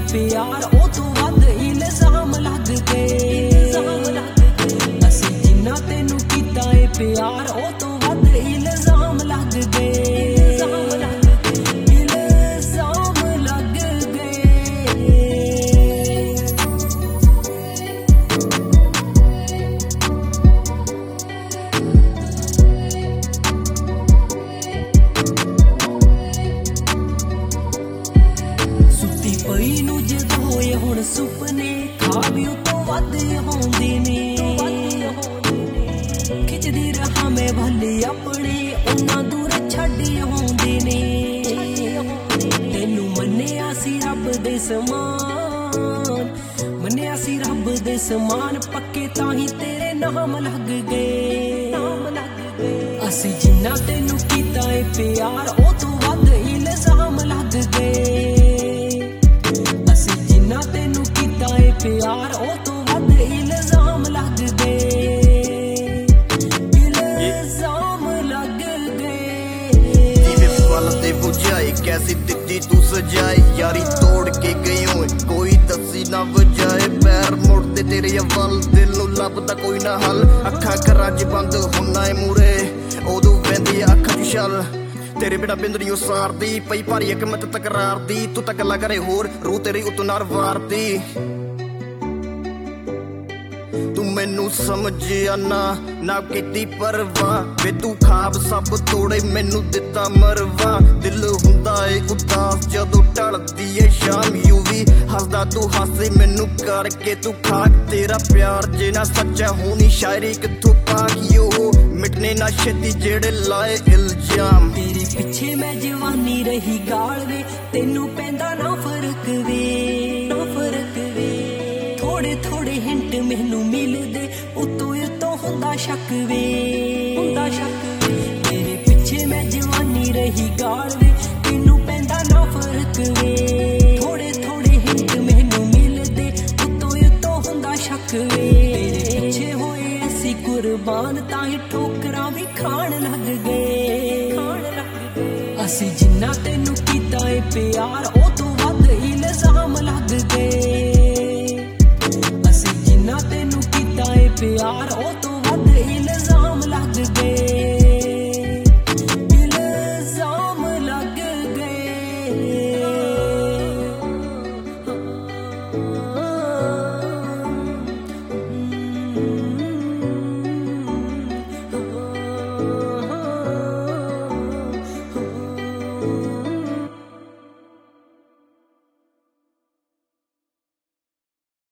प्यार ओ तो वध इल्जाम लग गए। असी जिन्ना तेनू कीता है प्यार ओ तो वध इल्जाम लग गए। पई नू जदों होए हुण सुपने खाब उतों वध होंदे ने। खिचदी रहा मैं भले अपने उन्हां दूर छड्ड होंदे ने। तेनू मन्निया सी रब दे समान, मन्निया सी रब दे समान, पक्के ताही तेरे नाम लग गए। असी जिन्ना तेनू कीता है प्यार ओ तो वध इल्जाम लग गए। तेनू कीता है प्यार ओ तो वध इल्जाम लग गए। इल्जाम लग गए। पल ते बुझाई कैसी दित्ती तू सजाई, यारी तोड़ के गई हो कोई दसी ना वजाए। पैर मुड़ते तेरे अवल दिल नू लभदा कोई ना हल। अखां घरां च बंद हुन्ना है मूरे उदों वैंदी अखां च छल। तेरे बिना बिंद नहीं उसारदी पई भारी हिकमत तकरार दी। तू तक लग रहे होर रू तेरी उतों नार वारदी। तू मैनू समझिया ना कीती परवाह वे तू खाब सब तोड़े मैनू दिता मरवा। दिल हुंदा है उदास जदों ढलदी है शाम यूवी हसदा तू हासे मैनू करके तू खाक। तेरा प्यार जे ना सच्चा होनी शायरी किथों पाकियो मिटने ना छेती जेड़े लाए इल्जाम। तेरे पिछे मैं जवानी रही गाल वे तेनू पैंदा ना फर्क वे, ना फर्क वे। थोड़े थोड़े हिंट मैनू मिलदे उतों उतों हुंदा शक वे, हुंदा शक वे। तेरे पिछे मैं जवानी रही गाल वे तेनू पैंदा ना फर्क वे। थोड़े थोड़े हिंट मैनू मिलदे उतों उतों हुंदा शक वे। तेरे पिछे होए ऐसी कुर्बान ताही ठोकरां भी खाण लग गए। असी जिन्ना तेनू कीता है प्यार